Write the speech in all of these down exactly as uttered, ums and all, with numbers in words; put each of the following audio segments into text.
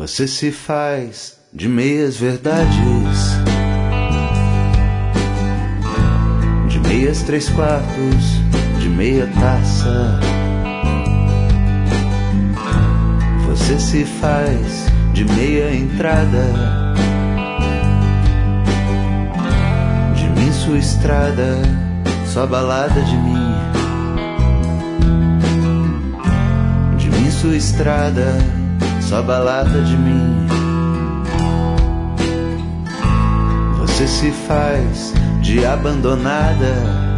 Você se faz de meias verdades, de meias três quartos, de meia taça. Você se faz de meia entrada, de mim sua estrada, só balada de mim. De mim sua estrada, só balada de mim. Você se faz de abandonada,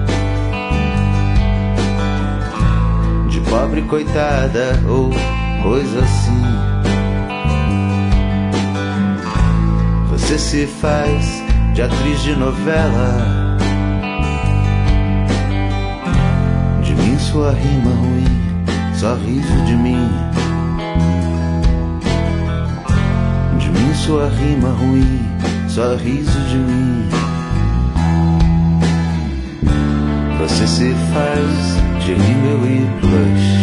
de pobre coitada ou coisa assim. Você se faz de atriz de novela, de mim sua rima ruim, só riso de mim. De mim sua rima ruim, só riso de mim. Você se faz de rímel e blush,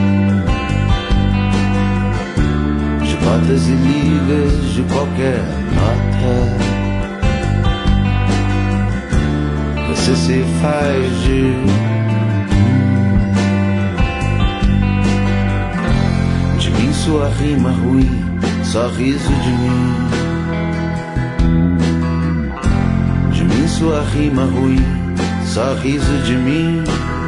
de notas e ligas de qualquer nota. Você se faz de De mim sua rima ruim, só riso de mim. De mim sua rima ruim, só riso de mim.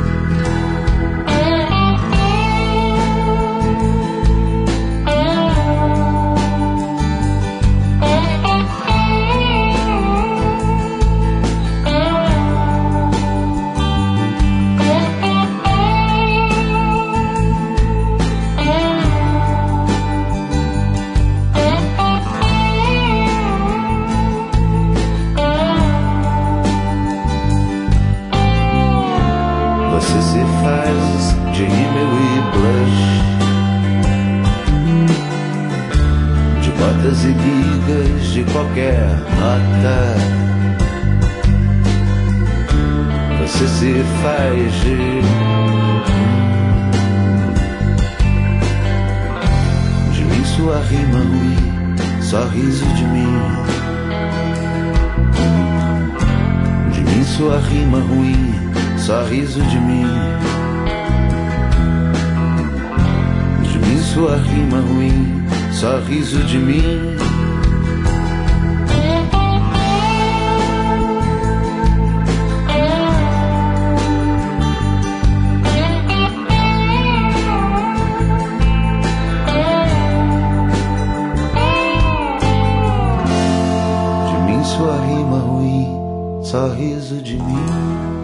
Você se faz de rímel e blush, de botas e ligas de qualquer nota. Você se faz de De mim sua rima ruim, só riso de mim. De mim sua rima ruim, só riso de mim. De mim sua rima ruim, só riso de mim. De mim sua rima ruim, só riso de mim.